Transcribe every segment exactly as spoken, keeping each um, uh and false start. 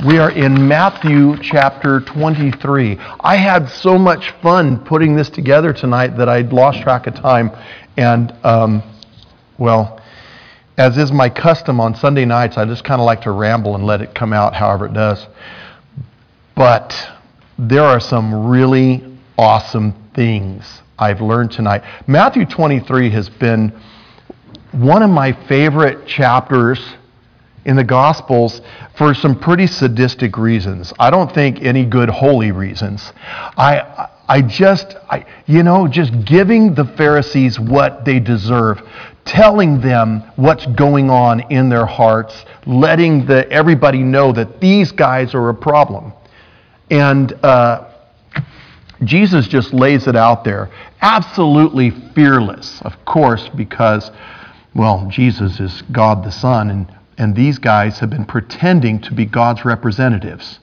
We are in Matthew chapter twenty-three. I had so much fun putting this together tonight that I lost track of time. And, um, well, as is my custom on Sunday nights, I just kind of like to ramble and let it come out however it does. But there are some really awesome things I've learned tonight. Matthew twenty-three has been one of my favorite chapters in the Gospels for some pretty sadistic reasons. I don't think any good holy reasons. I I just, I, you know, just giving the Pharisees what they deserve, telling them what's going on in their hearts, letting the everybody know that these guys are a problem. And uh, Jesus just lays it out there, absolutely fearless, of course, because, well, Jesus is God the Son, and And these guys have been pretending to be God's representatives.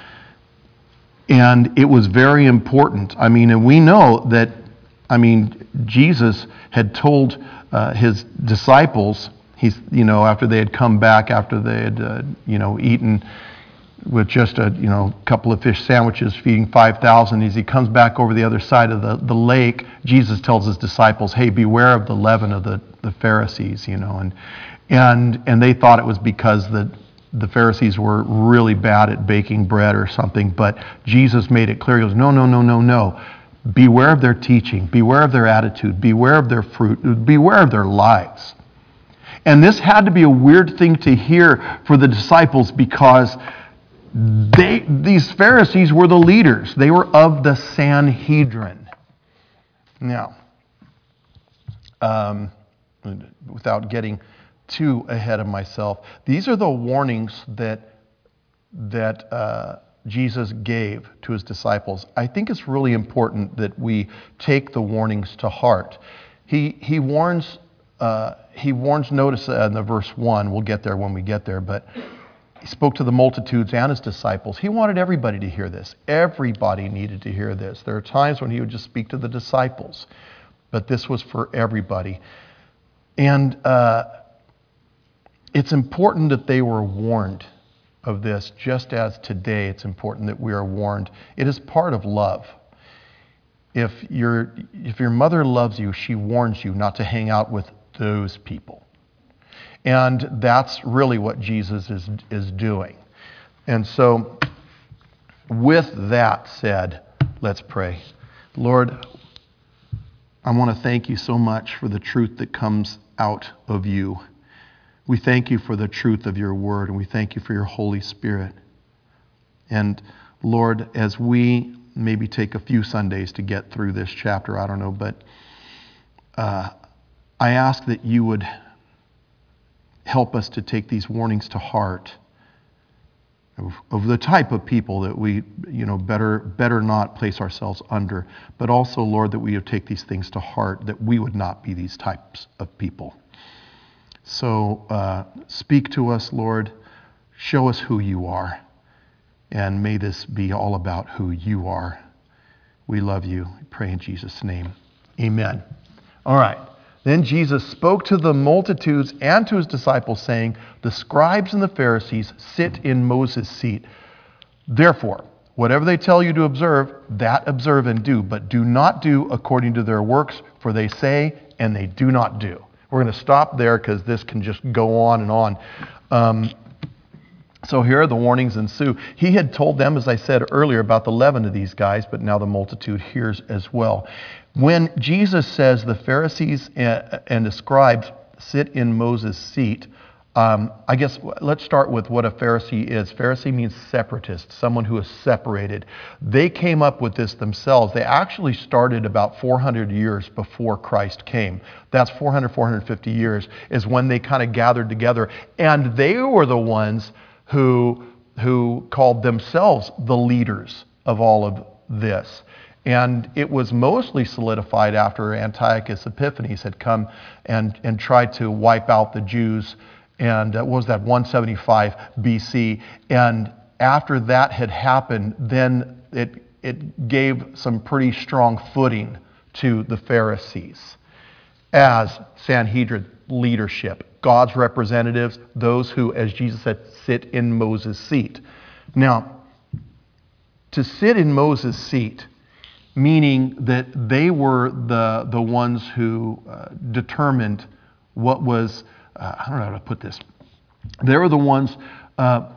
And it was very important. I mean, and we know that, I mean, Jesus had told uh, his disciples, he's, you know, after they had come back, after they had, uh, you know, eaten with just a, you know, couple of fish sandwiches, feeding five thousand, as he comes back over the other side of the, the lake, Jesus tells his disciples, hey, beware of the leaven of the, the Pharisees, you know, and And and they thought it was because the, the Pharisees were really bad at baking bread or something. But Jesus made it clear. He goes, no, no, no, no, no. Beware of their teaching. Beware of their attitude. Beware of their fruit. Beware of their lives. And this had to be a weird thing to hear for the disciples because they these Pharisees were the leaders. They were of the Sanhedrin. Now, um, without getting too ahead of myself, these are the warnings that that uh, Jesus gave to his disciples. I think it's really important that we take the warnings to heart. He he warns uh, he warns. Notice in the verse one. We'll get there when we get there, but he spoke to the multitudes and his disciples. He wanted everybody to hear this. Everybody needed to hear this. There are times when he would just speak to the disciples, but this was for everybody. And uh, it's important that they were warned of this, just as today it's important that we are warned. It is part of love. If your if your mother loves you, she warns you not to hang out with those people. And that's really what Jesus is, is doing. And so, with that said, let's pray. Lord, I want to thank you so much for the truth that comes out of you. We thank you for the truth of your word, and we thank you for your Holy Spirit. And Lord, as we maybe take a few Sundays to get through this chapter, I don't know, but uh, I ask that you would help us to take these warnings to heart of, of the type of people that we, you know, better better not place ourselves under, but also, Lord, that we would take these things to heart, that we would not be these types of people. So uh, speak to us, Lord. Show us who you are. And may this be all about who you are. We love you. We pray in Jesus' name. Amen. All right. Then Jesus spoke to the multitudes and to his disciples, saying, the scribes and the Pharisees sit in Moses' seat. Therefore, whatever they tell you to observe, that observe and do. But do not do according to their works, for they say and they do not do. We're going to stop there because this can just go on and on. Um, so here are the warnings ensue. He had told them, as I said earlier, about the leaven of these guys, but now the multitude hears as well. When Jesus says the Pharisees and the scribes sit in Moses' seat, um, I guess let's start with what a Pharisee is. Pharisee means separatist, someone who is separated. They came up with this themselves. They actually started about four hundred years before Christ came. That's four hundred, four hundred fifty years is when they kind of gathered together. And they were the ones who, who called themselves the leaders of all of this. And it was mostly solidified after Antiochus Epiphanes had come and, and tried to wipe out the Jews. And uh, what was that, one seventy-five B C. And after that had happened, then it, it gave some pretty strong footing to the Pharisees as Sanhedrin leadership, God's representatives, those who, as Jesus said, sit in Moses' seat. Now, to sit in Moses' seat, meaning that they were the, the ones who uh, determined what was, uh, I don't know how to put this. They were the ones, uh,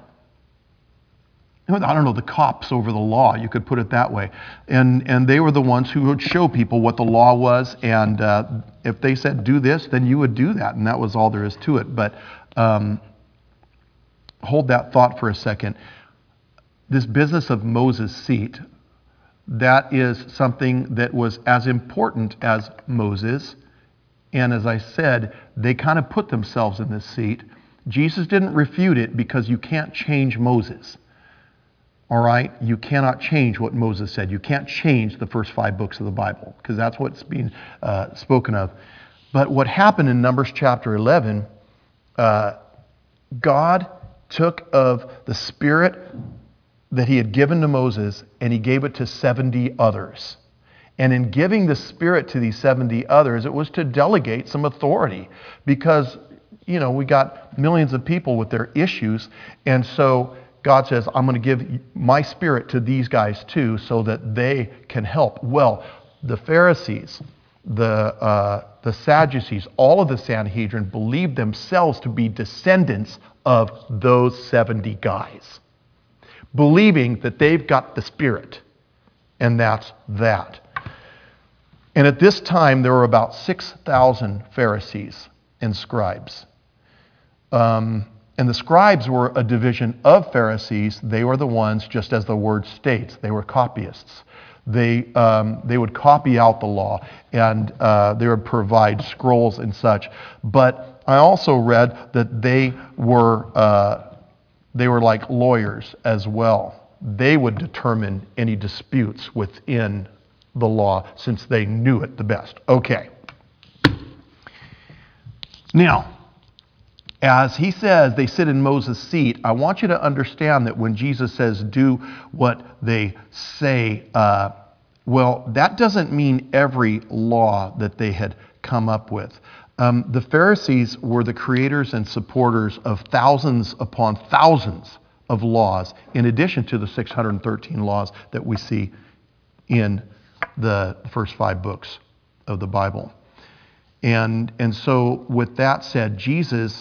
I don't know, the cops over the law, you could put it that way. And, and they were the ones who would show people what the law was, and uh, if they said do this, then you would do that, and that was all there is to it. But um, hold that thought for a second. This business of Moses' seat, that is something that was as important as Moses. And as I said, they kind of put themselves in this seat. Jesus didn't refute it because you can't change Moses. All right? You cannot change what Moses said. You can't change the first five books of the Bible because that's what's being uh, spoken of. But what happened in Numbers chapter eleven, uh, God took of the Spirit that he had given to Moses, and he gave it to seventy others. And in giving the Spirit to these seventy others, it was to delegate some authority because, you know, we got millions of people with their issues. And so God says, I'm going to give my Spirit to these guys too so that they can help. Well, the Pharisees, the, uh, the Sadducees, all of the Sanhedrin believed themselves to be descendants of those seventy guys, believing that they've got the Spirit, and that's that. And at this time, there were about six thousand Pharisees and scribes. Um, and the scribes were a division of Pharisees. They were the ones, just as the word states, they were copyists. They, um, they would copy out the law, and uh, they would provide scrolls and such. But I also read that they were... Uh, They were like lawyers as well. They would determine any disputes within the law since they knew it the best. Okay. Now, as he says they sit in Moses' seat, I want you to understand that when Jesus says do what they say, uh, well, that doesn't mean every law that they had come up with. Um, the Pharisees were the creators and supporters of thousands upon thousands of laws, in addition to the six hundred thirteen laws that we see in the first five books of the Bible. And, and so with that said, Jesus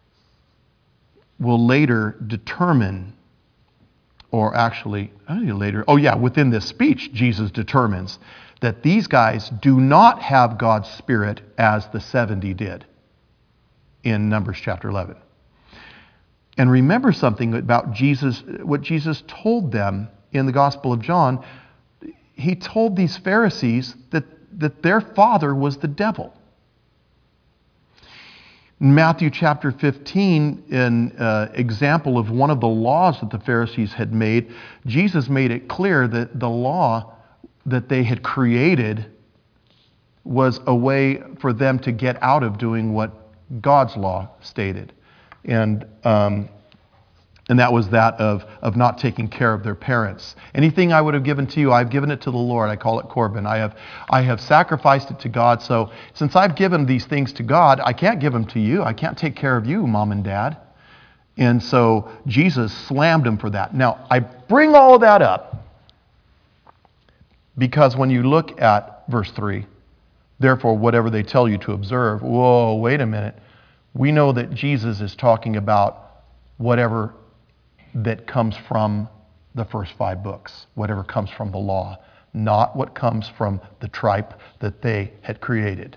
will later determine, or actually, I don't know later, oh yeah, within this speech, Jesus determines that these guys do not have God's Spirit as the seventy did in Numbers chapter eleven. And remember something about Jesus, what Jesus told them in the Gospel of John. He told these Pharisees that, that their father was the devil. In Matthew chapter fifteen, an uh, example of one of the laws that the Pharisees had made, Jesus made it clear that the law that they had created was a way for them to get out of doing what God's law stated. And um, and that was that of, of not taking care of their parents. Anything I would have given to you, I've given it to the Lord. I call it Corban. I have, I have sacrificed it to God. So since I've given these things to God, I can't give them to you. I can't take care of you, Mom and Dad. And so Jesus slammed them for that. Now, I bring all of that up because when you look at verse three, therefore, whatever they tell you to observe, whoa, wait a minute. We know that Jesus is talking about whatever that comes from the first five books, whatever comes from the law, not what comes from the tripe that they had created.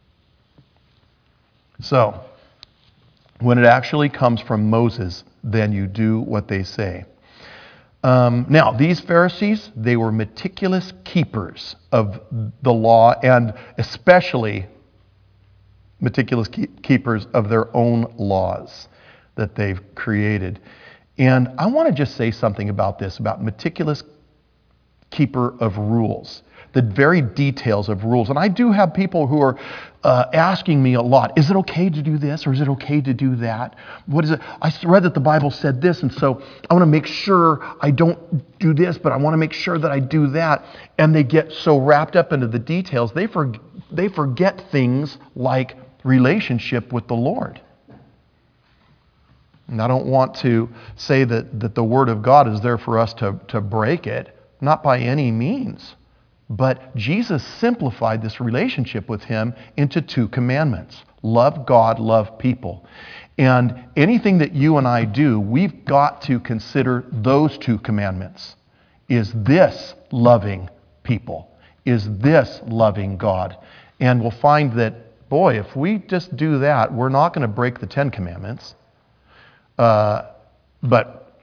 So, when it actually comes from Moses, then you do what they say. Um, now, these Pharisees, they were meticulous keepers of the law, and especially meticulous keep- keepers of their own laws that they've created. And I want to just say something about this, about meticulous keeper of rules, the very details of rules. And I do have people who are uh, asking me a lot, is it okay to do this or is it okay to do that? What is it? I read that the Bible said this, and so I want to make sure I don't do this, but I want to make sure that I do that. And they get so wrapped up into the details, they, for, they forget things like relationship with the Lord. And I don't want to say that, that the Word of God is there for us to, to break it, not by any means. But Jesus simplified this relationship with him into two commandments. Love God, love people. And anything that you and I do, we've got to consider those two commandments. Is this loving people? Is this loving God? And we'll find that, boy, if we just do that, we're not going to break the Ten Commandments. Uh, but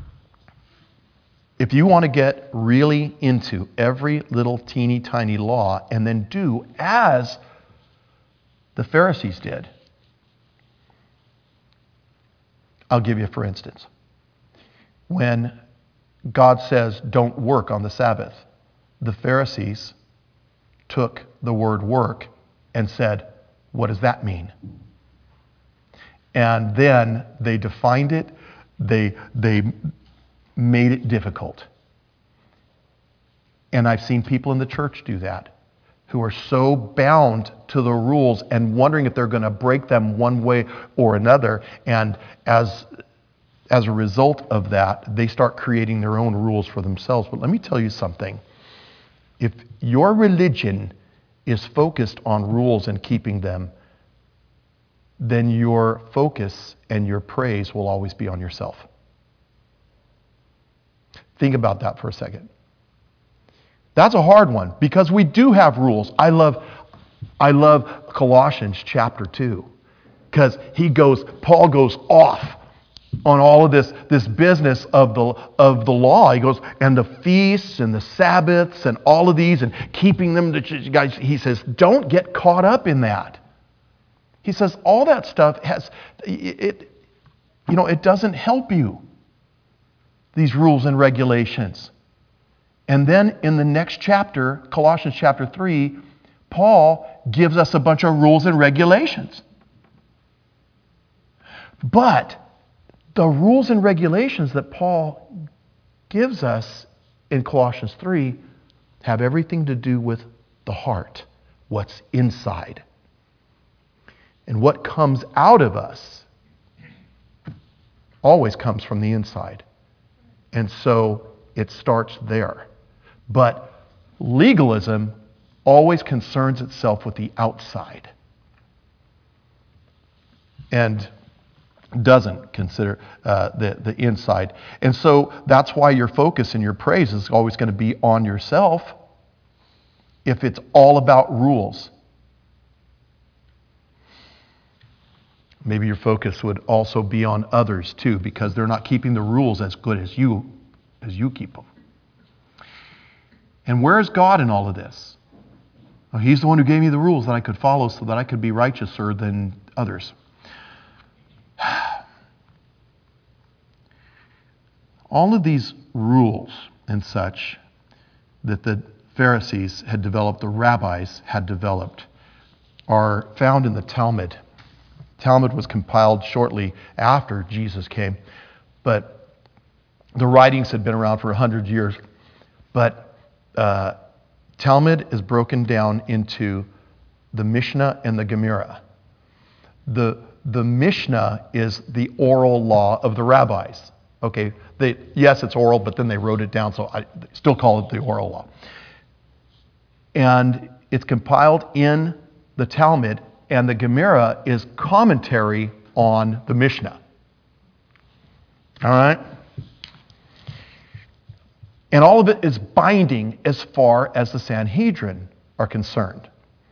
if you want to get really into every little teeny tiny law and then do as the Pharisees did, I'll give you for instance. When God says don't work on the Sabbath, the Pharisees took the word work and said, what does that mean? And then they defined it, they, they made it difficult. And I've seen people in the church do that, who are so bound to the rules and wondering if they're going to break them one way or another. And as, as a result of that, they start creating their own rules for themselves. But let me tell you something. If your religion is focused on rules and keeping them, then your focus and your praise will always be on yourself. Think about that for a second. That's a hard one because we do have rules. I love, I love Colossians chapter two because he goes, Paul goes off on all of this, this business of the, of the law. He goes, and the feasts and the Sabbaths and all of these and keeping them. To, guys, he says, don't get caught up in that. He says all that stuff has, it, it, you know, it doesn't help you, these rules and regulations. And then in the next chapter, Colossians chapter three, Paul gives us a bunch of rules and regulations. But the rules and regulations that Paul gives us in Colossians three have everything to do with the heart, what's inside. And what comes out of us always comes from the inside. And so it starts there. But legalism always concerns itself with the outside and doesn't consider uh, the, the inside. And so that's why your focus and your praise is always going to be on yourself if it's all about rules. Maybe your focus would also be on others too, because they're not keeping the rules as good as you, as you keep them. And where is God in all of this? Well, he's the one who gave me the rules that I could follow so that I could be righteouser than others. All of these rules and such that the Pharisees had developed, the rabbis had developed, are found in the Talmud. Talmud was compiled shortly after Jesus came, but the writings had been around for a hundred years. But uh, Talmud is broken down into the Mishnah and the Gemara. The, the Mishnah is the oral law of the rabbis. Okay, they, yes, it's oral, but then they wrote it down, so I still call it the oral law. And it's compiled in the Talmud, and the Gemara is commentary on the Mishnah. All right? And all of it is binding as far as the Sanhedrin are concerned.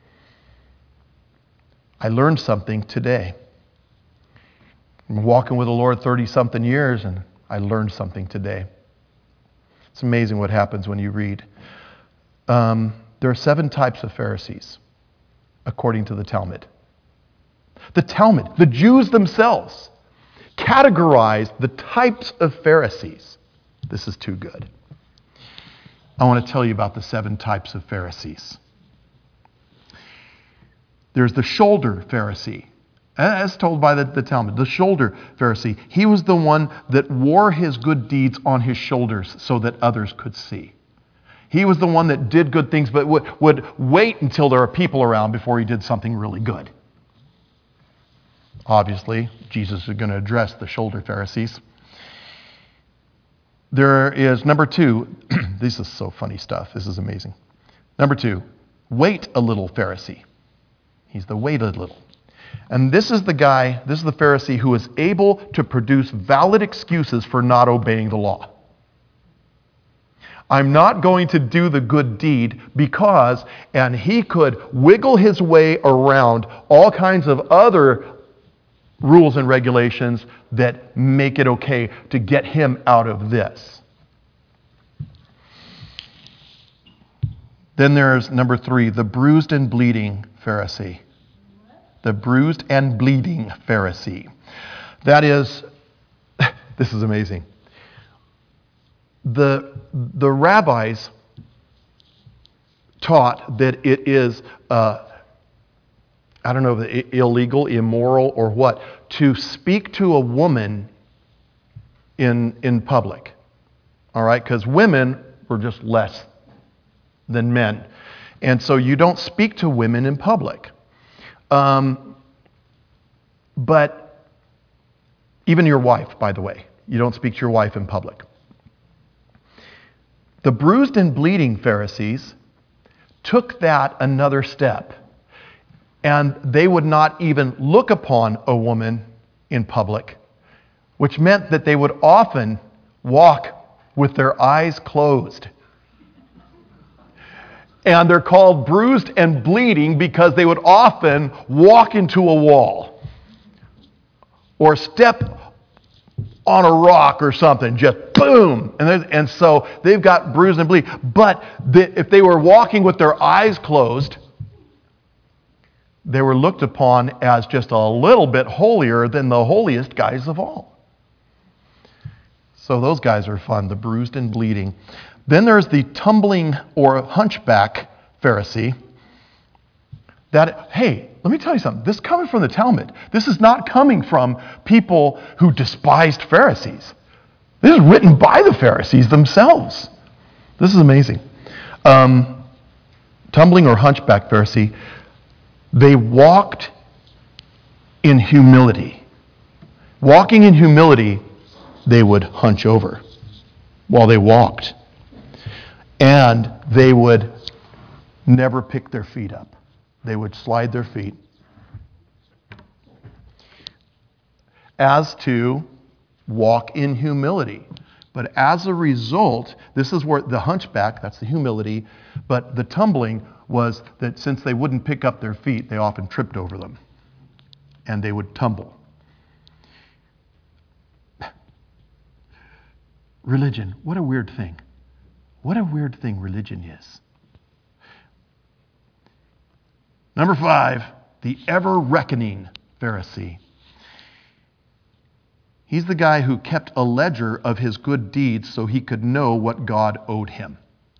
I learned something today. I'm walking with the Lord thirty-something years, and I learned something today. It's amazing what happens when you read. Um, there are seven types of Pharisees, according to the Talmud. The Talmud, the Jews themselves, categorize the types of Pharisees. This is too good. I want to tell you about the seven types of Pharisees. There's the shoulder Pharisee, as told by the, the Talmud. The shoulder Pharisee, he was the one that wore his good deeds on his shoulders so that others could see. He was the one that did good things but would, would wait until there are people around before he did something really good. Obviously, Jesus is going to address the shoulder Pharisees. There is number two. This is so funny stuff. This is amazing. Number two, wait a little Pharisee. He's the wait a little. And this is the guy, this is the Pharisee who is able to produce valid excuses for not obeying the law. I'm not going to do the good deed because, and he could wiggle his way around all kinds of other rules and regulations that make it okay to get him out of this. Then there's number three, the bruised and bleeding Pharisee. The bruised and bleeding Pharisee. That is, this is amazing. The, the rabbis taught that it is, uh, I don't know, if illegal, immoral, or what, to speak to a woman in, in public. All right? Because women were just less than men. And so you don't speak to women in public. Um, but even your wife, by the way, you don't speak to your wife in public. The bruised and bleeding Pharisees took that another step, and they would not even look upon a woman in public, which meant that they would often walk with their eyes closed. And they're called bruised and bleeding because they would often walk into a wall or step on a rock or something, just boom. And, and so they've got bruised and bleed. But the, if they were walking with their eyes closed, they were looked upon as just a little bit holier than the holiest guys of all. So those guys are fun, the bruised and bleeding. Then there's the tumbling or hunchback Pharisee. That, hey, let me tell you something. This is coming from the Talmud. This is not coming from people who despised Pharisees. This is written by the Pharisees themselves. This is amazing. Um, tumbling or hunchback Pharisee, they walked in humility. Walking in humility, they would hunch over while they walked. And they would never pick their feet up. They would slide their feet. As to walk in humility. But as a result, this is where the hunchback, that's the humility, but the tumbling was that since they wouldn't pick up their feet, they often tripped over them. And they would tumble. Religion, what a weird thing. What a weird thing religion is. Number five, the ever-reckoning Pharisee. He's the guy who kept a ledger of his good deeds so he could know what God owed him.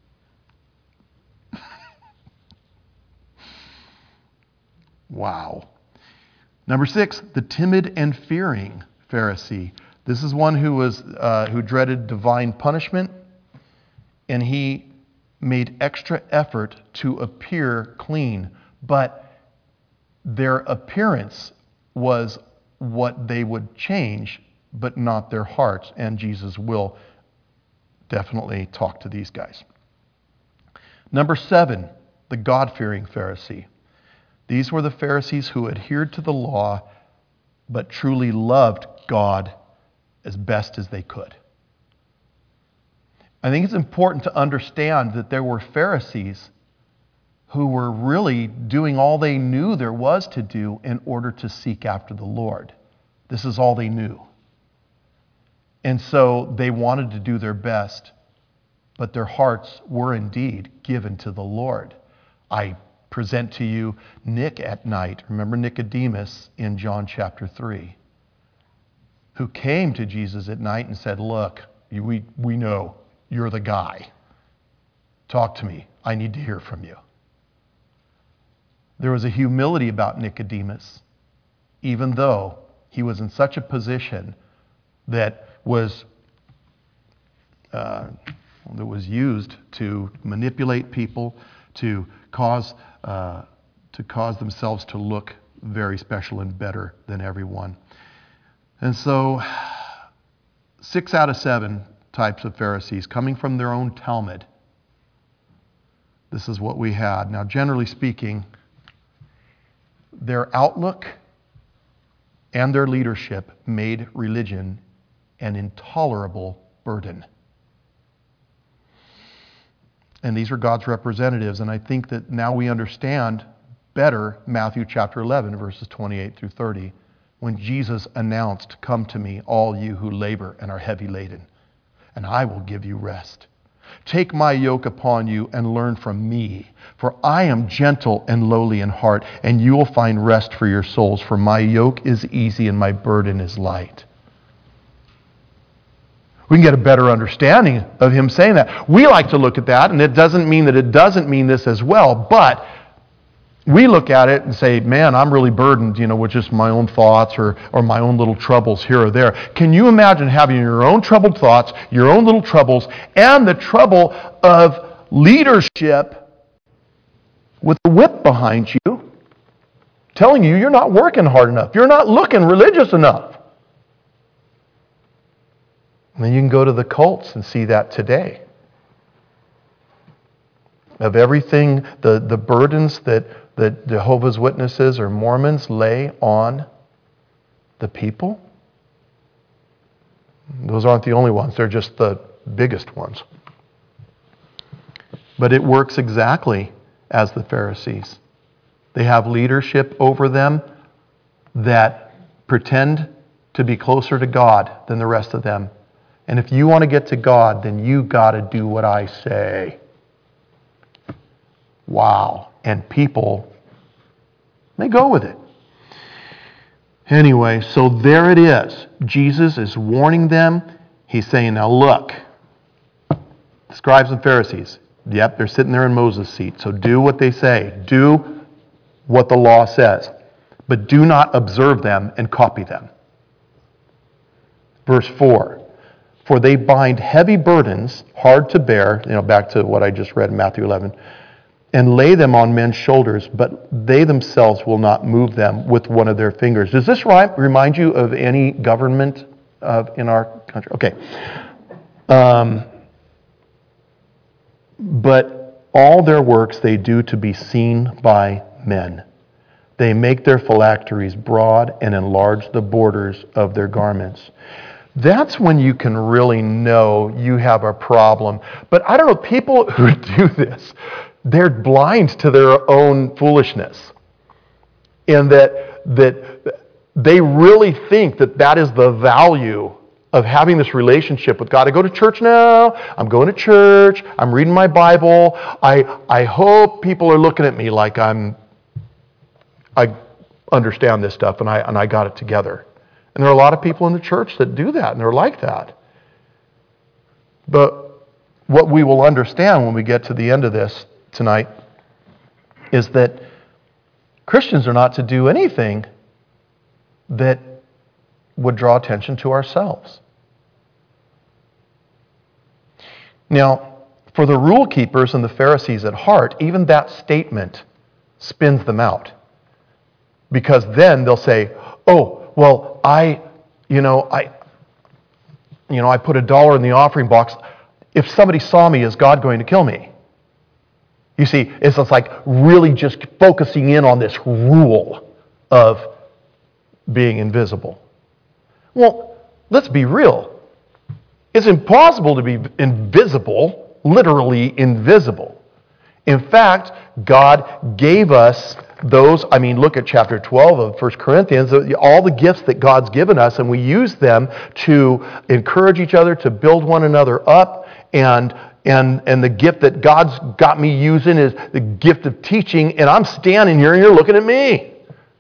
Wow. Number six, the timid and fearing Pharisee. This is one who was uh, who dreaded divine punishment, and he made extra effort to appear clean. But their appearance was what they would change, but not their hearts. And Jesus will definitely talk to these guys. Number seven, the God-fearing Pharisee. These were the Pharisees who adhered to the law, but truly loved God as best as they could. I think it's important to understand that there were Pharisees who were really doing all they knew there was to do in order to seek after the Lord. This is all they knew. And so they wanted to do their best, but their hearts were indeed given to the Lord. I present to you Nick at night. Remember Nicodemus in John chapter three, who came to Jesus at night and said, look, we, we know you're the guy. Talk to me. I need to hear from you. There was a humility about Nicodemus, even though he was in such a position that was uh, that was used to manipulate people, to cause uh, to cause themselves to look very special and better than everyone. And so, six out of seven types of Pharisees coming from their own Talmud. This is what we had. Now, generally speaking, their outlook and their leadership made religion an intolerable burden. And these are God's representatives, and I think that now we understand better Matthew chapter eleven, verses twenty-eight through thirty, when Jesus announced, "Come to me, all you who labor and are heavy laden, and I will give you rest. Take my yoke upon you and learn from me, for I am gentle and lowly in heart, and you will find rest for your souls, for my yoke is easy and my burden is light." We can get a better understanding of him saying that. We like to look at that, and it doesn't mean that it doesn't mean this as well, but we look at it and say, man, I'm really burdened, you know, with just my own thoughts or, or my own little troubles here or there. Can you imagine having your own troubled thoughts, your own little troubles, and the trouble of leadership with the whip behind you, telling you you're not working hard enough, you're not looking religious enough? And then you can go to the cults and see that today. Of everything, the, the burdens that, that Jehovah's Witnesses or Mormons lay on the people, those aren't the only ones. They're just the biggest ones. But it works exactly as the Pharisees. They have leadership over them that pretend to be closer to God than the rest of them. And if you want to get to God, then you got to do what I say. Wow. And people, they go with it. Anyway, so there it is. Jesus is warning them. He's saying, now look, scribes and Pharisees, yep, they're sitting there in Moses' seat. So do what they say. Do what the law says. But do not observe them and copy them. Verse four. For they bind heavy burdens, hard to bear, you know, back to what I just read in Matthew eleven, and lay them on men's shoulders, but they themselves will not move them with one of their fingers. Does this remind you of any government uh, in our country? Okay. Um, but all their works they do to be seen by men. They make their phylacteries broad and enlarge the borders of their garments. That's when you can really know you have a problem. But I don't know, people who do this, they're blind to their own foolishness. And that, that they really think that that is the value of having this relationship with God. I go to church now, I'm going to church, I'm reading my Bible, I, I hope people are looking at me like I'm, I understand this stuff and I, and I got it together. And there are a lot of people in the church that do that, and they're like that. But what we will understand when we get to the end of this tonight is that Christians are not to do anything that would draw attention to ourselves. Now, for the rule keepers and the Pharisees at heart, even that statement spins them out. Because then they'll say, oh, well, I, you know, I, you know, I put a dollar in the offering box. If somebody saw me, is God going to kill me? You see, it's just like really just focusing in on this rule of being invisible. Well, let's be real. It's impossible to be invisible, literally invisible. In fact, God gave us those, I mean, look at chapter twelve of First Corinthians, all the gifts that God's given us, and we use them to encourage each other, to build one another up, and and and the gift that God's got me using is the gift of teaching, and I'm standing here and you're looking at me.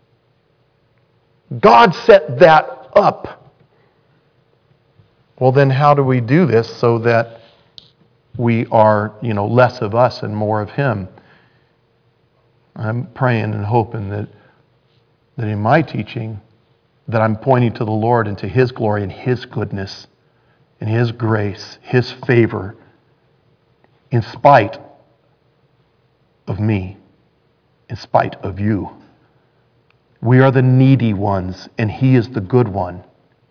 God set that up. Well, then how do we do this so that we are, you know, less of us and more of Him? I'm praying and hoping that, that in my teaching, that I'm pointing to the Lord and to His glory and His goodness and His grace, His favor, in spite of me, in spite of you. We are the needy ones, and He is the good one.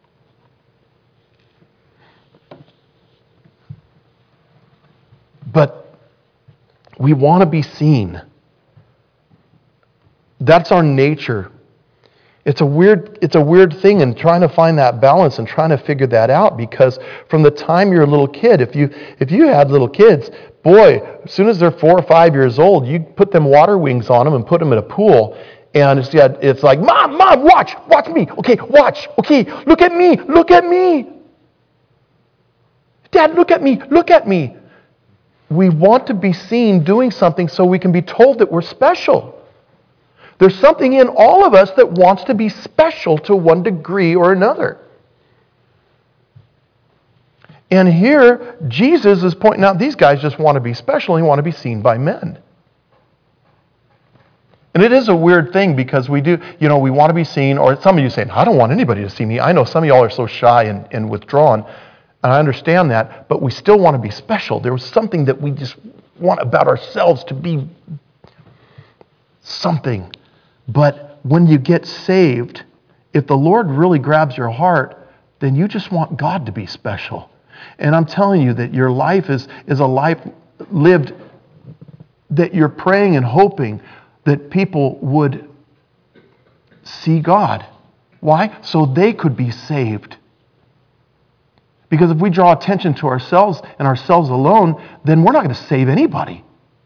But we want to be seen. That's our nature. It's a weird, it's a weird thing in trying to find that balance and trying to figure that out, because from the time you're a little kid, if you if you had little kids, boy, as soon as they're four or five years old, you put them water wings on them and put them in a pool, and it's, it's like, Mom, Mom, watch, watch me. Okay, watch. Okay, look at me, look at me. Dad, look at me, look at me. We want to be seen doing something so we can be told that we're special. There's something in all of us that wants to be special to one degree or another. And here, Jesus is pointing out these guys just want to be special and want to be seen by men. And it is a weird thing, because we do, you know, we want to be seen, or some of you saying, I don't want anybody to see me. I know some of y'all are so shy and, and withdrawn, and I understand that, but we still want to be special. There was something that we just want about ourselves to be something. But when you get saved, if the Lord really grabs your heart, then you just want God to be special. And I'm telling you that your life is, is a life lived that you're praying and hoping that people would see God. Why? So they could be saved. Because if we draw attention to ourselves and ourselves alone, then we're not going to save anybody.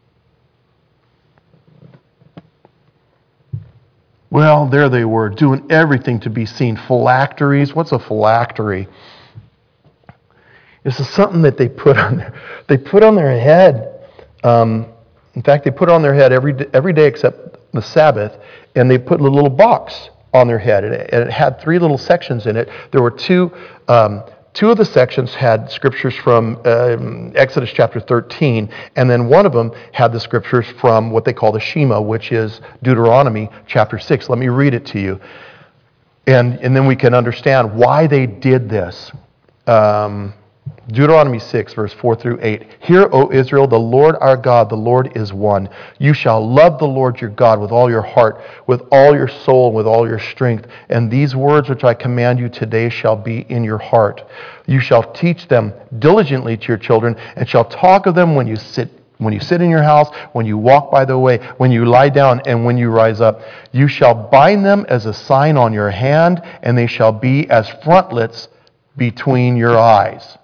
Well, there they were, doing everything to be seen. Phylacteries. What's a phylactery? This is something that they put on their, they put on their head. Um, in fact, they put it on their head every every day except the Sabbath, and they put a little box on their head, and it, and it had three little sections in it. There were two. Um, Two of the sections had scriptures from um, Exodus chapter thirteen, and then one of them had the scriptures from what they call the Shema, which is Deuteronomy chapter six. Let me read it to you, and, and then we can understand why they did this. Um, Deuteronomy six, verse four through eight. Hear, O Israel, the Lord our God, the Lord is one. You shall love the Lord your God with all your heart, with all your soul, and with all your strength. And these words which I command you today shall be in your heart. You shall teach them diligently to your children, and shall talk of them when you sit when you sit in your house, when you walk by the way, when you lie down, and when you rise up. You shall bind them as a sign on your hand, and they shall be as frontlets between your eyes.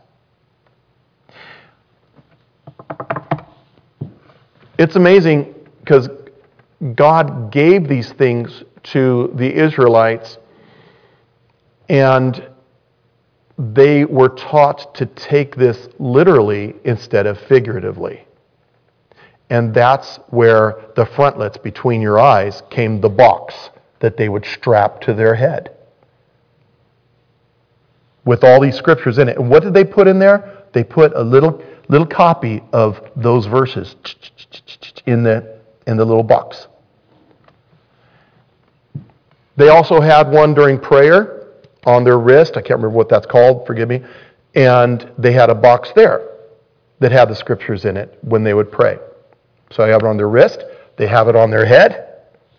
It's amazing, because God gave these things to the Israelites, and they were taught to take this literally instead of figuratively. And that's where the frontlets between your eyes came, the box that they would strap to their head with all these scriptures in it. And what did they put in there? They put a little little copy of those verses in the in the little box. They also had one during prayer on their wrist. I can't remember what that's called, forgive me. And they had a box there that had the scriptures in it when they would pray. So they have it on their wrist, they have it on their head.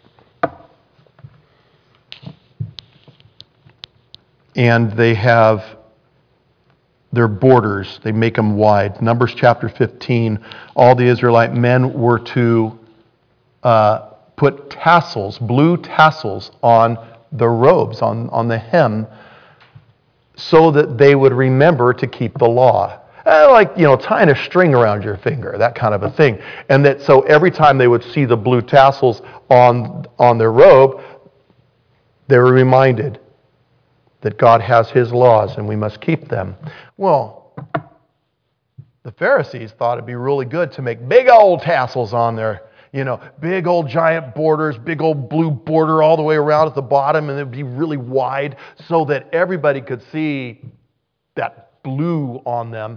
And they have their borders, they make them wide. Numbers chapter fifteen, all the Israelite men were to uh, put tassels, blue tassels on the robes, on, on the hem, so that they would remember to keep the law. Uh, like, you know, tying a string around your finger, that kind of a thing. And that so every time they would see the blue tassels on, on their robe, they were reminded that God has His laws and we must keep them. Well, the Pharisees thought it'd be really good to make big old tassels on there. You know, big old giant borders, big old blue border all the way around at the bottom, and it'd be really wide so that everybody could see that blue on them.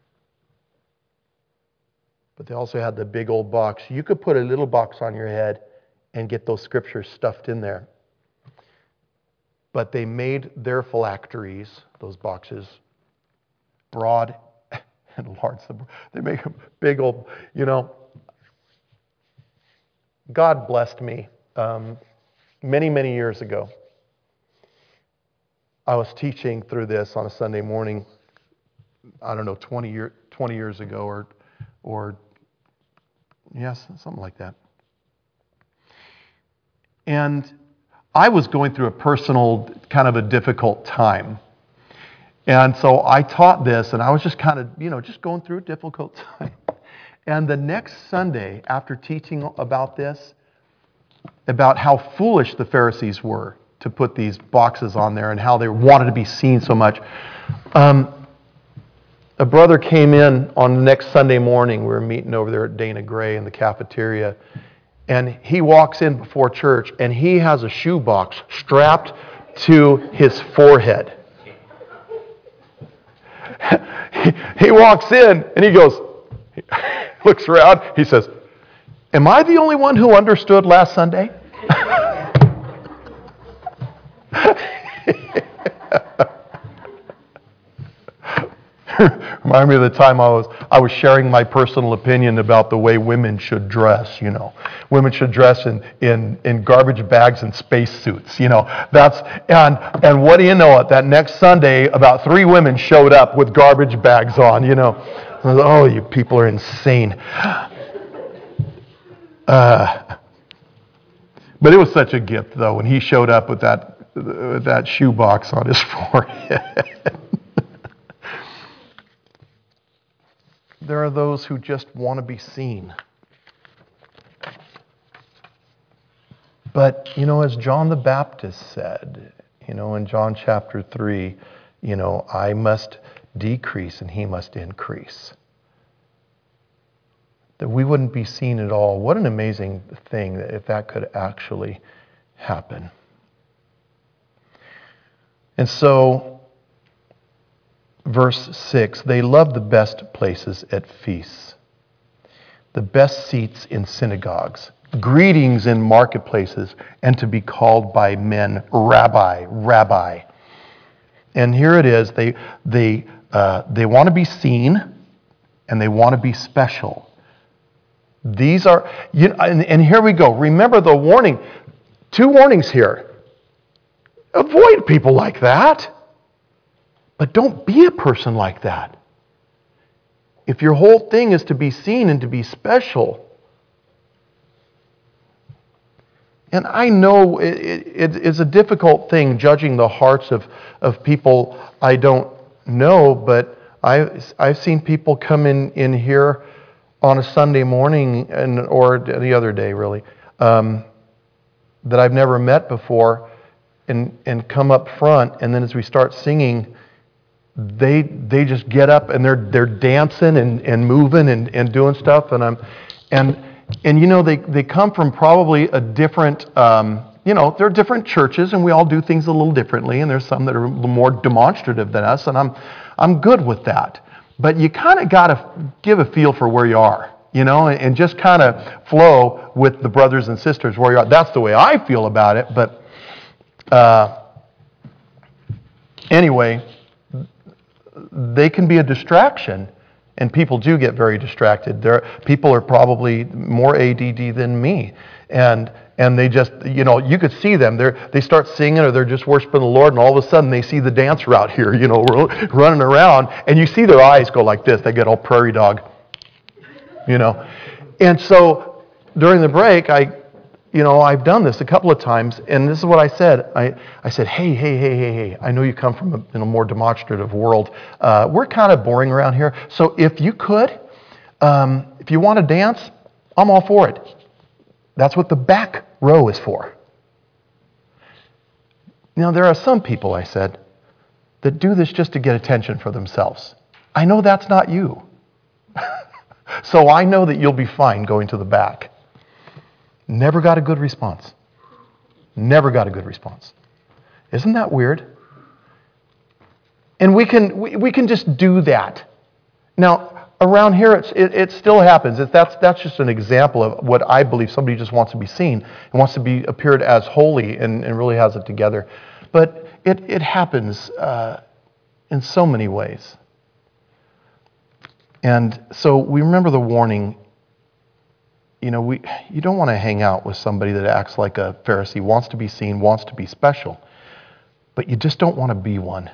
But they also had the big old box. You could put a little box on your head and get those scriptures stuffed in there. But they made their phylacteries, those boxes, broad and large. They make them big old, you know. God blessed me. Um, Many, many years ago, I was teaching through this on a Sunday morning, I don't know, twenty, year, twenty years ago or, or yes, something like that. And I was going through a personal, kind of a difficult time. And so I taught this, and I was just kind of, you know, just going through a difficult time. And the next Sunday, after teaching about this, about how foolish the Pharisees were to put these boxes on there and how they wanted to be seen so much, um, a brother came in on the next Sunday morning. We were meeting over there at Dana Gray in the cafeteria. And he walks in before church, and he has a shoebox strapped to his forehead. he, he walks in, and he goes, he looks around, he says, "Am I the only one who understood last Sunday?" Remind me of the time I was I was sharing my personal opinion about the way women should dress, you know. Women should dress in, in, in garbage bags and spacesuits, you know. That's and and what do you know it? That next Sunday, about three women showed up with garbage bags on, you know. I was, oh, you people are insane. Uh, but it was such a gift, though, when he showed up with that with that shoebox on his forehead. There are those who just want to be seen. But, you know, as John the Baptist said, you know, in John chapter three, you know, I must decrease and he must increase. That we wouldn't be seen at all. What an amazing thing that if that could actually happen. And so, verse six, they love the best places at feasts, the best seats in synagogues, greetings in marketplaces, and to be called by men, Rabbi, Rabbi. And here it is, they, they, uh, they want to be seen, and they want to be special. These are, you know, and, and here we go. Remember the warning, two warnings here. Avoid people like that. But don't be a person like that. If your whole thing is to be seen and to be special. And I know it, it, it's a difficult thing judging the hearts of, of people I don't know, but I, I've seen people come in, in here on a Sunday morning and or the other day, really, um, that I've never met before and, and come up front, and then as we start singing, They they just get up and they're they're dancing and, and moving and, and doing stuff, and I'm and and you know they, they come from probably a different um, you know they're different churches, and we all do things a little differently, and there's some that are a little more demonstrative than us, and I'm I'm good with that. But you kind of got to give a feel for where you are, you know, and, and just kind of flow with the brothers and sisters where you are. That's the way I feel about it. But uh, anyway. They can be a distraction, and people do get very distracted. There, people are probably more A D D than me, and and they just, you know, you could see them. They they start singing or they're just worshiping the Lord, and all of a sudden they see the dancer out here, you know, running around, and you see their eyes go like this. They get all prairie dog, you know, and so during the break, I. You know, I've done this a couple of times, and this is what I said. I, I said, hey, hey, hey, hey, hey, I know you come from a, in a more demonstrative world. Uh, we're kind of boring around here, so if you could, um, if you want to dance, I'm all for it. That's what the back row is for. Now, there are some people, I said, that do this just to get attention for themselves. I know that's not you. So I know that you'll be fine going to the back. Never got a good response. Never got a good response. Isn't that weird? And we can we, we can just do that. Now, around here, it's, it, it still happens. It, that's, that's just an example of what I believe somebody just wants to be seen and wants to be appeared as holy and, and really has it together. But it, it happens uh, in so many ways. And so we remember the warning you know, we you don't want to hang out with somebody that acts like a Pharisee, wants to be seen, wants to be special, but you just don't want to be one.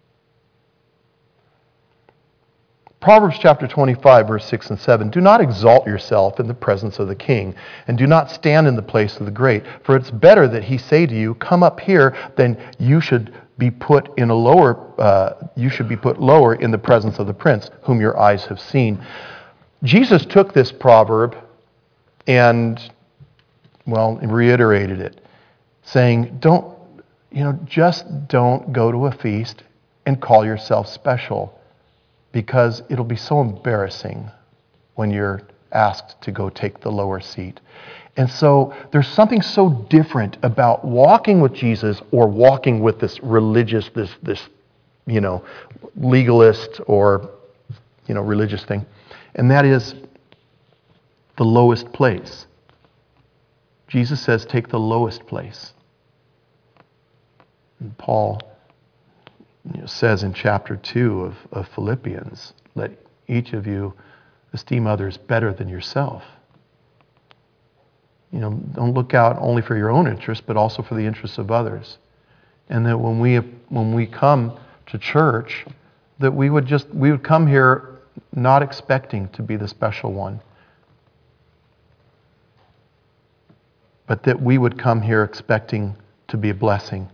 Proverbs chapter twenty-five, verse six and seven. Do not exalt yourself in the presence of the king, and do not stand in the place of the great. For it's better that he say to you, come up here, than you should be put in a lower, uh, you should be put lower in the presence of the prince, whom your eyes have seen. Jesus took this proverb and, well, reiterated it, saying, don't, you know, just don't go to a feast and call yourself special, because it'll be so embarrassing when you're asked to go take the lower seat. And so there's something so different about walking with Jesus or walking with this religious, this, this, you know, legalist or, you know, religious thing. And that is the lowest place. Jesus says, take the lowest place. And Paul you know, says in chapter two of, of Philippians, let each of you esteem others better than yourself. You know, don't look out only for your own interests, but also for the interests of others. And that when we when we come to church, that we would just we would come here not expecting to be the special one, but that we would come here expecting to be a blessing.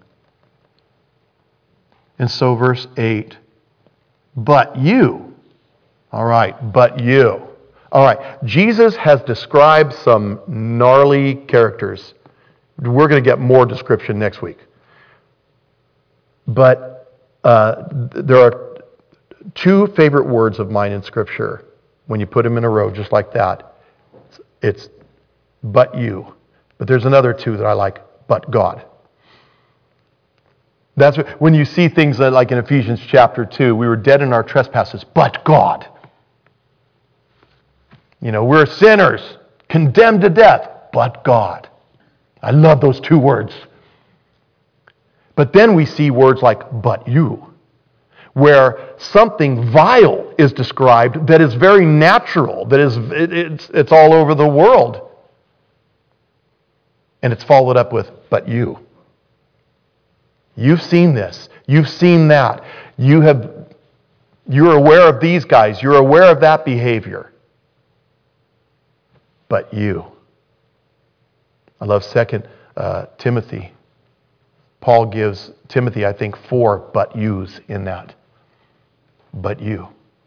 And so verse eight, but you, all right, but you. All right, Jesus has described some gnarly characters. We're going to get more description next week. But uh, there are two favorite words of mine in Scripture. When you put them in a row just like that, it's but you. But there's another two that I like, but God. That's what, when you see things that, like in Ephesians chapter two, we were dead in our trespasses, but God. You know, we're sinners, condemned to death, but God. I love those two words. But then we see words like, but you, where something vile is described that is very natural, that is, it, it's, it's all over the world. And it's followed up with, but you. You've seen this. You've seen that. You have, you're aware of these guys. You're aware of that behavior. But you. I love Second uh, Timothy. Paul gives Timothy, I think, four but yous in that. But you.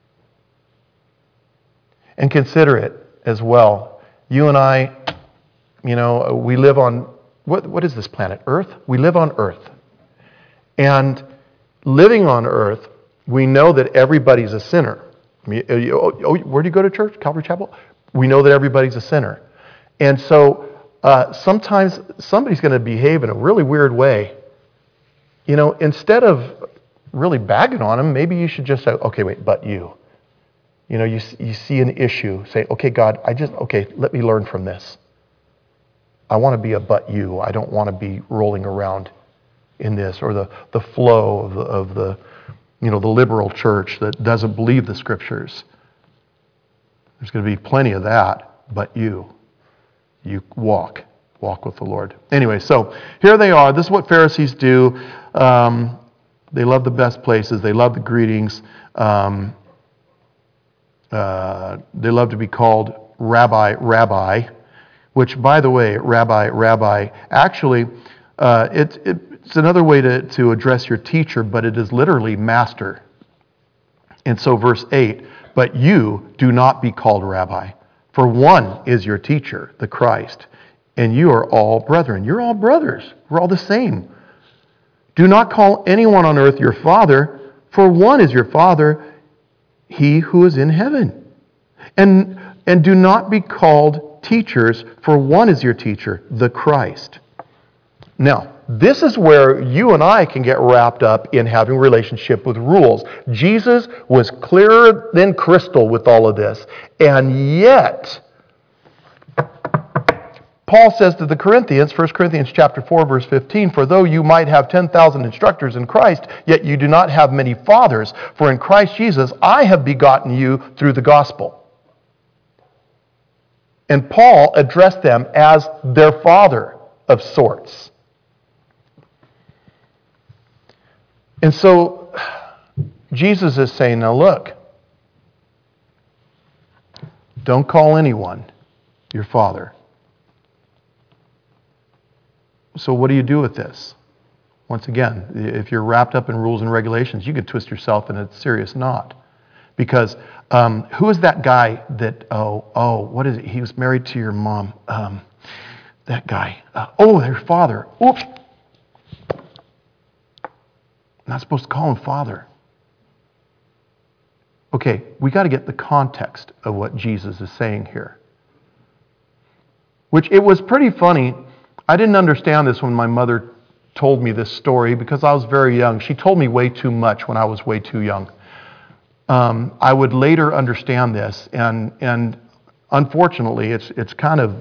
And consider it as well. You and I, you know, we live on, what what is this planet? Earth? We live on Earth. And living on Earth, we know that everybody's a sinner. I mean, oh, where do you go to church? Calvary Chapel? We know that everybody's a sinner. And so uh, sometimes somebody's going to behave in a really weird way. You know, instead of really bagging on them, maybe you should just say, okay, wait, but you. You know, you you see an issue, say, okay, God, I just, okay, let me learn from this. I want to be a but you. I don't want to be rolling around in this, or the, the flow of the, of the, you know, the liberal church that doesn't believe the Scriptures. There's going to be plenty of that, but you, you walk, walk with the Lord. Anyway, so here they are. This is what Pharisees do. Um, they love the best places. They love the greetings. Um, uh, they love to be called Rabbi, Rabbi, which, by the way, Rabbi, Rabbi, actually, uh, it, it, it's another way to, to address your teacher, but it is literally master. And so verse eight, but you do not be called rabbi, for one is your teacher, the Christ, and you are all brethren. You're all brothers. We're all the same. Do not call anyone on earth your father, for one is your Father, he who is in heaven. And, and do not be called teachers, for one is your teacher, the Christ. Now, this is where you and I can get wrapped up in having a relationship with rules. Jesus was clearer than crystal with all of this. And yet, Paul says to the Corinthians, First Corinthians chapter four, verse fifteen, for though you might have ten thousand instructors in Christ, yet you do not have many fathers. For in Christ Jesus I have begotten you through the gospel. And Paul addressed them as their father of sorts. And so Jesus is saying, now look, don't call anyone your father. So what do you do with this? Once again, if you're wrapped up in rules and regulations, you could twist yourself in a serious knot. Because um, who is that guy that, oh, oh, what is it? He was married to your mom. Um, that guy. Uh, oh, their father. Oops. Not supposed to call him father. Okay, we got to get the context of what Jesus is saying here. Which, it was pretty funny. I didn't understand this when my mother told me this story because I was very young. She told me way too much when I was way too young. Um, I would later understand this, and and unfortunately, it's it's kind of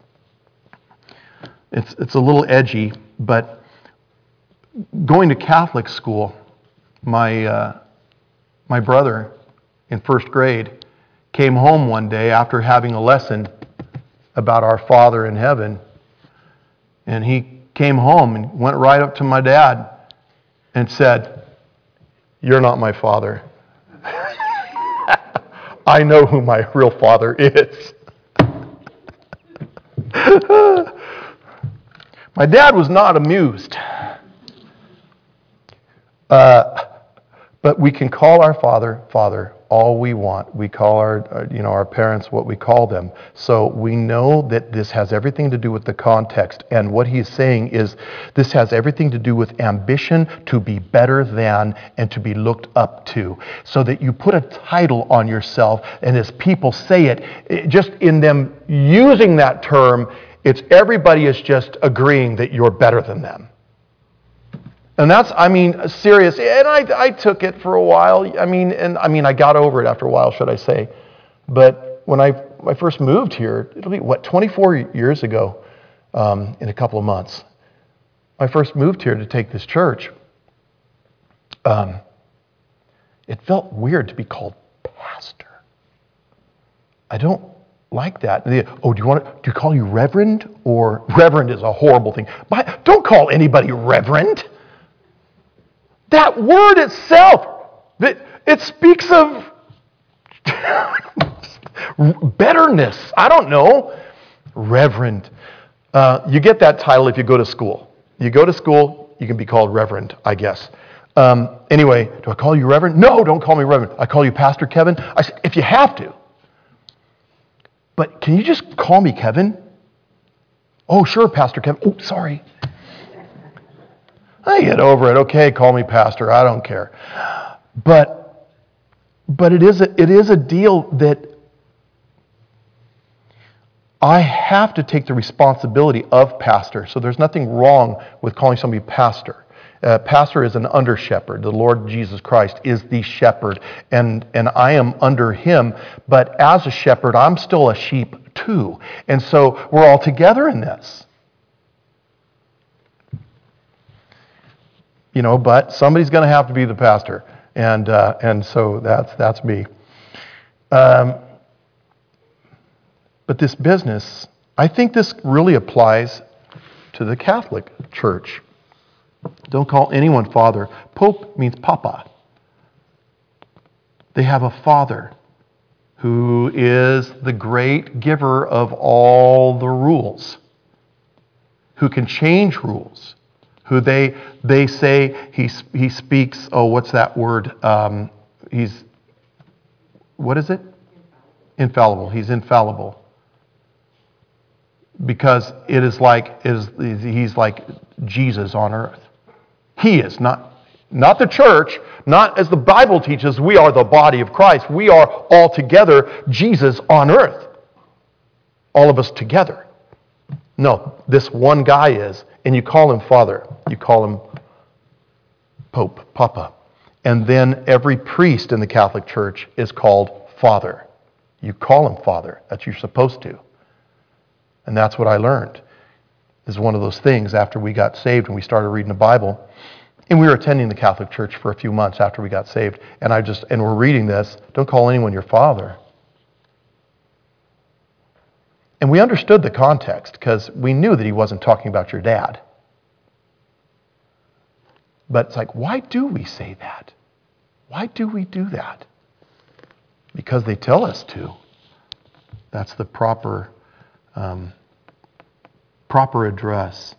it's it's a little edgy. But going to Catholic school, my uh, my brother in first grade came home one day after having a lesson about our Father in heaven, and he came home and went right up to my dad and said, "You're not my father. I know who my real father is." My dad was not amused. Uh, but we can call our Father, Father, all we want. We call our, our, you know, our parents what we call them. So we know that this has everything to do with the context. And what he's saying is this has everything to do with ambition to be better than and to be looked up to. So that you put a title on yourself, and as people say it, it just in them using that term, it's everybody is just agreeing that you're better than them. And that's, I mean, serious. And I, I took it for a while. I mean, and I mean, I got over it after a while, should I say. But when I, I first moved here, it'll be, what, twenty-four years ago, um, in a couple of months. I first moved here to take this church. Um, it felt weird to be called pastor. I don't like that. Oh, do you want to, do you call you reverend? Or reverend is a horrible thing. But don't call anybody reverend. That word itself, it speaks of betterness. I don't know. Reverend. Uh, you get that title if you go to school. You go to school, you can be called reverend, I guess. Um, anyway, do I call you reverend? No, don't call me reverend. I call you Pastor Kevin. I said, if you have to. But can you just call me Kevin? Oh, sure, Pastor Kevin. Oh, sorry. I get over it. Okay, call me pastor. I don't care. But but it is a, it is a deal that I have to take the responsibility of pastor. So there's nothing wrong with calling somebody pastor. Uh, pastor is an under shepherd. The Lord Jesus Christ is the shepherd, and and I am under him. But as a shepherd, I'm still a sheep too, and so we're all together in this. You know, but somebody's going to have to be the pastor, and uh, and so that's that's me. Um, but this business, I think this really applies to the Catholic Church. Don't call anyone father. Pope means papa. They have a father who is the great giver of all the rules, who can change rules. Who they they say he he speaks. Oh, what's that word? Um, he's what is it? Infallible. He's infallible because it is like it is he's like Jesus on earth. He is not not the church, not as the Bible teaches. We are the body of Christ. We are all together Jesus on earth. All of us together. No, this one guy is. And you call him Father. You call him Pope, Papa. And then every priest in the Catholic Church is called Father. You call him Father. That's what you're supposed to. And that's what I learned. This is one of those things after we got saved and we started reading the Bible. And we were attending the Catholic Church for a few months after we got saved. And I just and we're reading this. Don't call anyone your father. And we understood the context because we knew that he wasn't talking about your dad. But it's like, why do we say that? Why do we do that? Because they tell us to. That's the proper, um, proper address.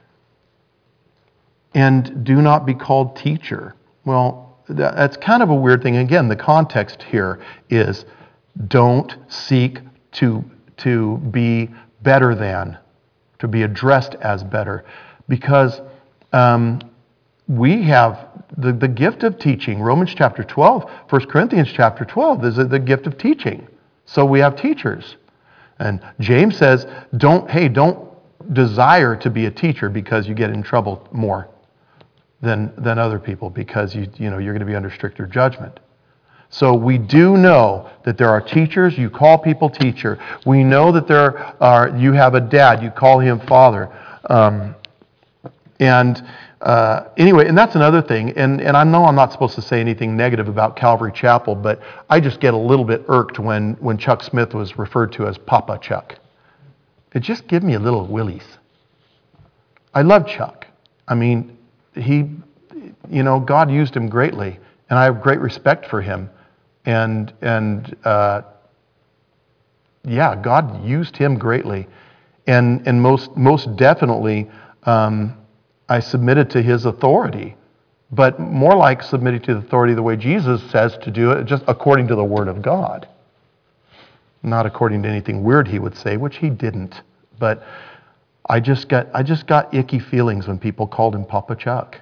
And do not be called teacher. Well, that's kind of a weird thing. Again, the context here is don't seek to, to be better than, to be addressed as better. Because um, we have the, the gift of teaching. Romans chapter twelve, First Corinthians chapter twelve is the gift of teaching. So we have teachers. And James says, don't, hey, don't desire to be a teacher because you get in trouble more than, than other people because you, you know, you're going to be under stricter judgment. So we do know that there are teachers, you call people teacher. We know that there are, you have a dad, you call him father. Um, and uh, anyway, and that's another thing. And, and I know I'm not supposed to say anything negative about Calvary Chapel, but I just get a little bit irked when, when Chuck Smith was referred to as Papa Chuck. It just gives me a little willies. I love Chuck. I mean, he, you know, God used him greatly, and I have great respect for him. And, and uh, yeah, God used him greatly. And, and most, most definitely, um, I submitted to his authority. But more like submitting to the authority the way Jesus says to do it, just according to the Word of God. Not according to anything weird he would say, which he didn't. But I just got I just got icky feelings when people called him Papa Chuck.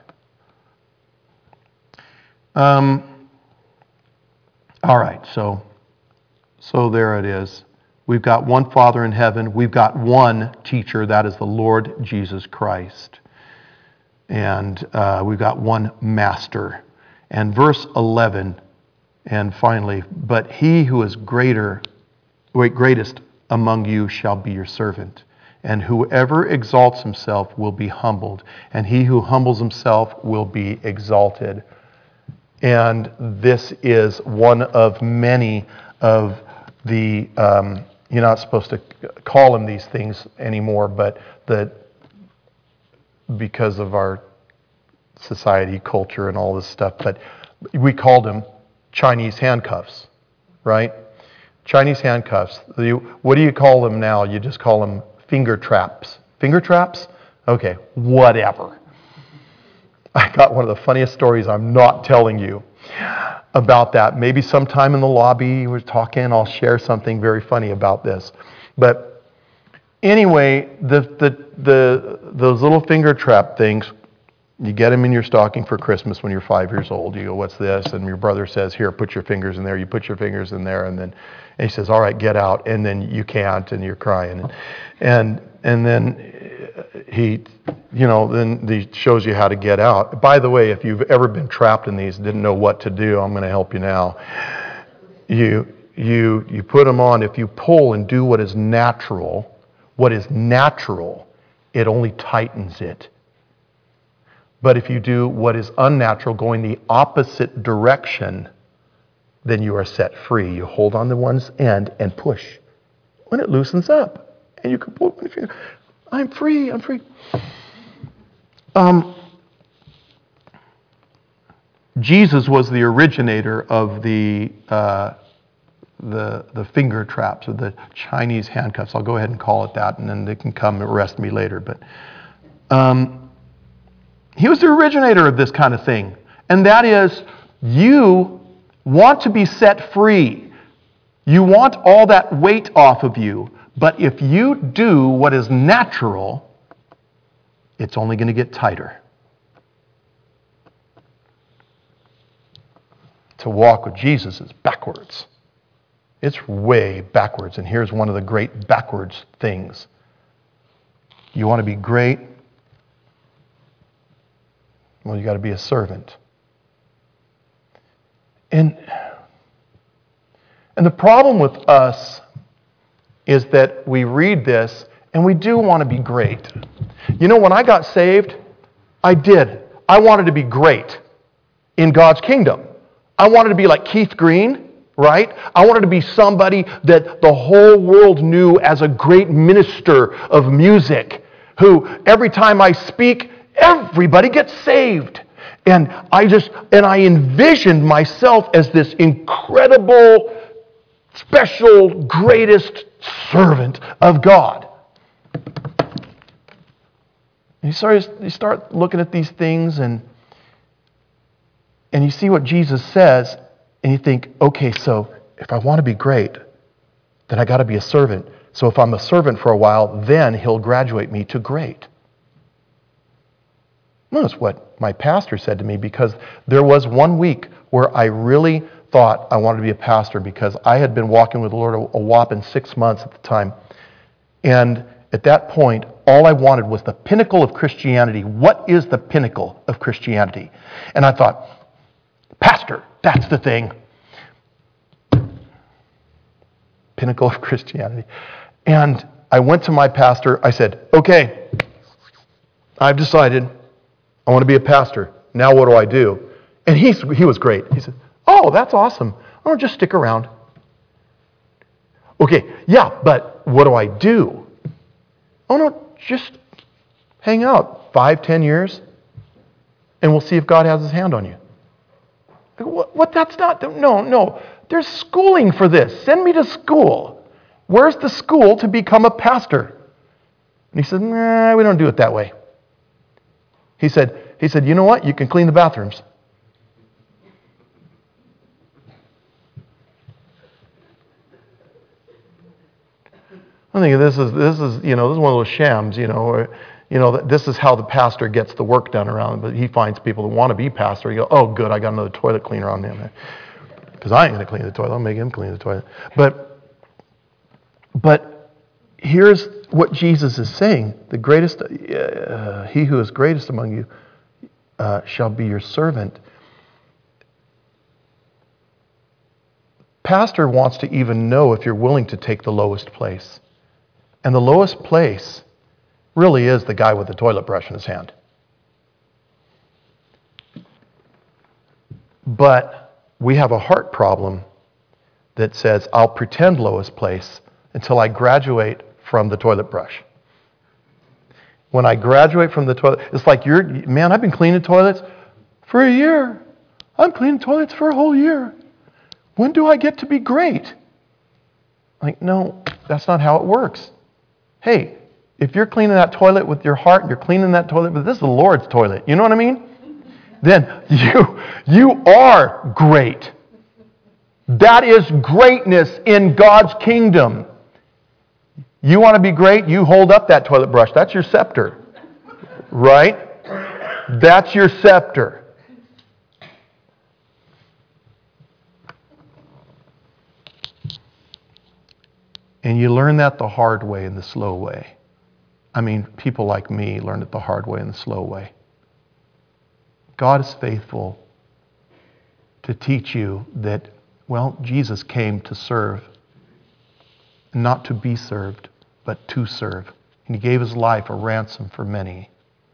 Um. All right, so so there it is. We've got one Father in heaven. We've got one teacher, that is the Lord Jesus Christ. And uh, we've got one master. And verse eleven, and finally, but he who is greater, wait, greatest among you shall be your servant. And whoever exalts himself will be humbled, and he who humbles himself will be exalted. And this is one of many of the, um, you're not supposed to call them these things anymore, but the, because of our society, culture, and all this stuff, but we called them Chinese handcuffs, right? Chinese handcuffs. What do you call them now? You just call them finger traps. Finger traps? Okay, whatever. I got one of the funniest stories I'm not telling you about that. Maybe sometime in the lobby we're talking, I'll share something very funny about this. But anyway, the the the those little finger trap things, you get them in your stocking for Christmas when you're five years old. You go, what's this? And your brother says, here, put your fingers in there. You put your fingers in there, and then and he says, all right, get out. And then you can't, and you're crying. And and, and then he, you know, then he shows you how to get out. By the way, if you've ever been trapped in these, didn't know what to do, I'm going to help you now. You you you put them on. If you pull and do what is natural, what is natural, it only tightens it. But if you do what is unnatural, going the opposite direction, then you are set free. You hold on to one's end and push. When it loosens up, and you can pull. I'm free. I'm free. Um, Jesus was the originator of the uh, the the finger traps, or the Chinese handcuffs. I'll go ahead and call it that, and then they can come and arrest me later. But um, he was the originator of this kind of thing, and that is, you want to be set free. You want all that weight off of you. But if you do what is natural, it's only going to get tighter. To walk with Jesus is backwards. It's way backwards. And here's one of the great backwards things. You want to be great? Well, you got to be a servant. And, and the problem with us is that we read this and we do want to be great. You know, when I got saved, I did. I wanted to be great in God's kingdom. I wanted to be like Keith Green. right? I wanted to be somebody that the whole world knew as a great minister of music, who every time I speak, everybody gets saved. And I just, and I envisioned myself as this incredible, special, greatest servant of God. And you start, you start looking at these things and, and you see what Jesus says, and you think, okay, so if I want to be great, then I got to be a servant. So if I'm a servant for a while, then he'll graduate me to great. Notice what my pastor said to me, because there was one week where I really thought I wanted to be a pastor, because I had been walking with the Lord a, a whopping six months at the time. And at that point, all I wanted was the pinnacle of Christianity. What is the pinnacle of Christianity? And I thought, pastor, that's the thing. Pinnacle of Christianity. And I went to my pastor. I said, okay, I've decided I want to be a pastor. Now what do I do? And he's, he was great. He said, oh, that's awesome. Oh, just stick around. Okay, yeah, but what do I do? Oh, no, just hang out five, ten years, and we'll see if God has his hand on you. What, what that's not, no, no. There's schooling for this. Send me to school. Where's the school to become a pastor? And he said, nah, we don't do it that way. He said, he said, you know what? You can clean the bathrooms. I think this is this is you know this is one of those shams, you know, where, you know, this is how the pastor gets the work done around. But he finds people that want to be pastor. You go, oh, good, I got another toilet cleaner on him, because I ain't going to clean the toilet. I'll make him clean the toilet. But but here's what Jesus is saying: the greatest, uh, he who is greatest among you uh, shall be your servant. Pastor wants to even know if you're willing to take the lowest place. And the lowest place really is the guy with the toilet brush in his hand. But we have a heart problem that says, I'll pretend lowest place until I graduate from the toilet brush. When I graduate from the toilet, it's like, you're, man, I've been cleaning toilets for a year. I'm cleaning toilets for a whole year. When do I get to be great? Like, no, that's not how it works. Hey, if you're cleaning that toilet with your heart, you're cleaning that toilet, but this is the Lord's toilet. You know what I mean? Then you, you are great. That is greatness in God's kingdom. You want to be great? You hold up that toilet brush. That's your scepter. Right? That's your scepter. And you learn that the hard way and the slow way. I mean, people like me learned it the hard way and the slow way. God is faithful to teach you that, well, Jesus came to serve, not to be served, but to serve. And he gave his life a ransom for many.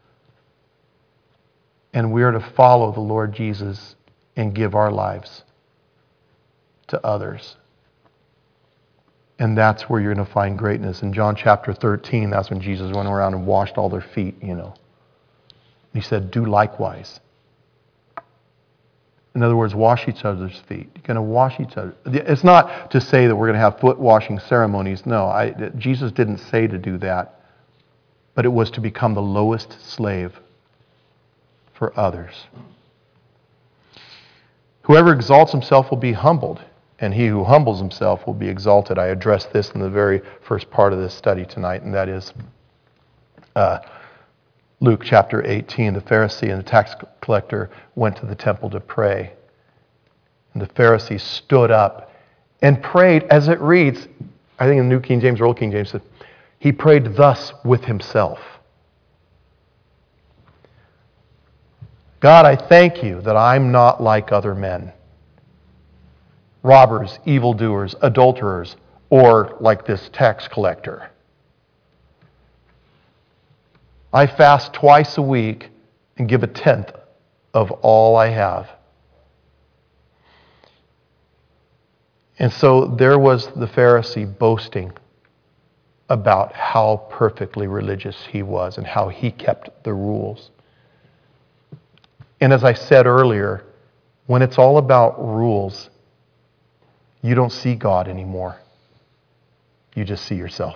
And we are to follow the Lord Jesus and give our lives to others. And that's where you're going to find greatness. In John chapter thirteen, that's when Jesus went around and washed all their feet, you know. He said, do likewise. In other words, wash each other's feet. You're going to wash each other. It's not to say that we're going to have foot washing ceremonies. No, I, Jesus didn't say to do that. But it was to become the lowest slave for others. Whoever exalts himself will be humbled, and he who humbles himself will be exalted. I addressed this in the very first part of this study tonight, and that is uh, Luke chapter eighteen. The Pharisee and the tax collector went to the temple to pray. And the Pharisee stood up and prayed, as it reads, I think in the New King James or Old King James, said, he prayed thus with himself. God, I thank you that I'm not like other men. Robbers, evildoers, adulterers, or like this tax collector. I fast twice a week and give a tenth of all I have. And so there was the Pharisee boasting about how perfectly religious he was and how he kept the rules. And as I said earlier, when it's all about rules, you don't see God anymore. You just see yourself.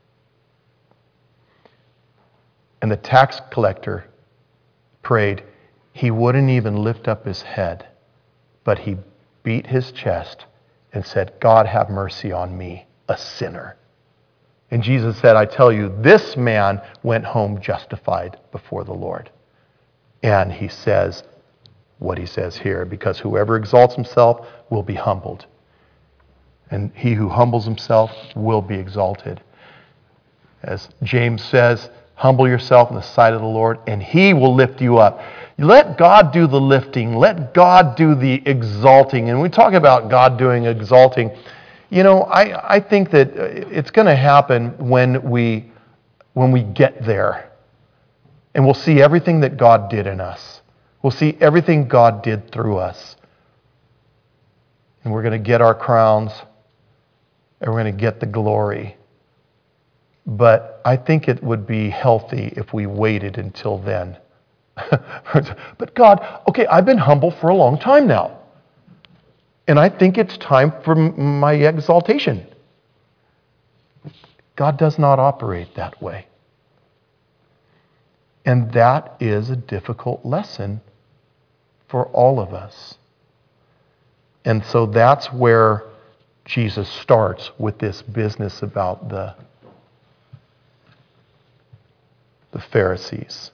And the tax collector prayed, he wouldn't even lift up his head, but he beat his chest and said, God, have mercy on me, a sinner. And Jesus said, I tell you, this man went home justified before the Lord. And he says what he says here, because whoever exalts himself will be humbled. And he who humbles himself will be exalted. As James says, humble yourself in the sight of the Lord, and he will lift you up. Let God do the lifting. Let God do the exalting. And we talk about God doing exalting. You know, I, I think that it's going to happen when we, when we get there. And we'll see everything that God did in us. We'll see everything God did through us. And we're going to get our crowns. And we're going to get the glory. But I think it would be healthy if we waited until then. But God, okay, I've been humble for a long time now. And I think it's time for my exaltation. God does not operate that way. And that is a difficult lesson for all of us. And so that's where Jesus starts with this business about the, the Pharisees.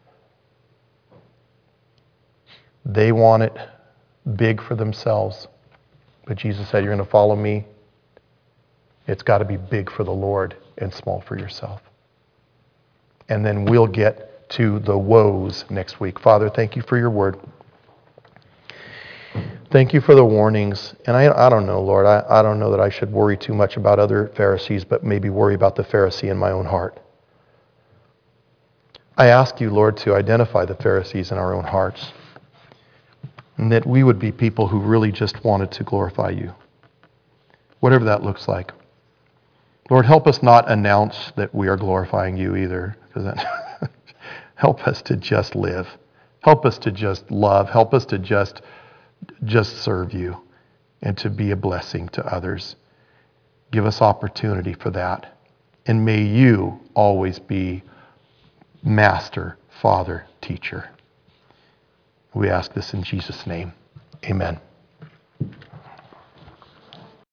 They want it big for themselves. But Jesus said, you're going to follow me. It's got to be big for the Lord and small for yourself. And then we'll get to the woes next week. Father, thank you for your word. Thank you for the warnings. And I, I don't know, Lord, I, I don't know that I should worry too much about other Pharisees, but maybe worry about the Pharisee in my own heart. I ask you, Lord, to identify the Pharisees in our own hearts. And that we would be people who really just wanted to glorify you. Whatever that looks like. Lord, help us not announce that we are glorifying you either. Because that help us to just live. Help us to just love. Help us to just, just serve you. And to be a blessing to others. Give us opportunity for that. And may you always be master, father, teacher. We ask this in Jesus' name. Amen.